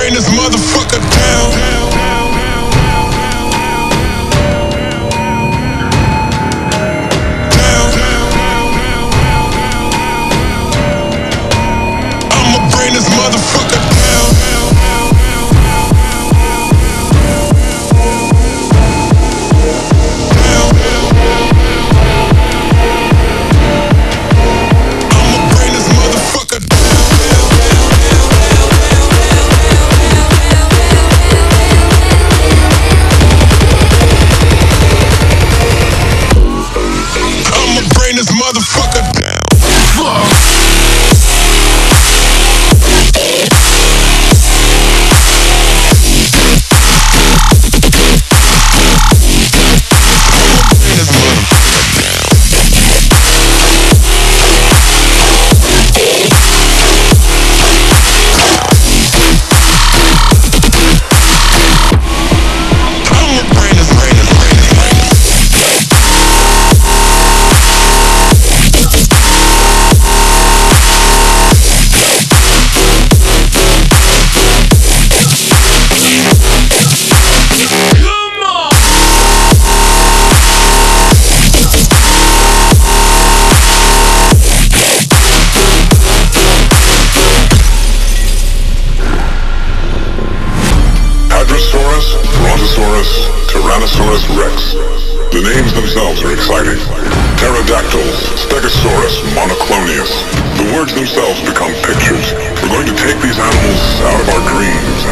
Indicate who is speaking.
Speaker 1: bring this motherfucker down. Bring this motherfucker down. I'ma bring this motherfucker down. I'ma bring this motherfucker down.
Speaker 2: Hadrosaurus, Brontosaurus, Tyrannosaurus Rex. The names themselves are exciting. Pterodactyls, Stegosaurus, Monoclonius. The words themselves become pictures. We're going to take these animals out of our dreams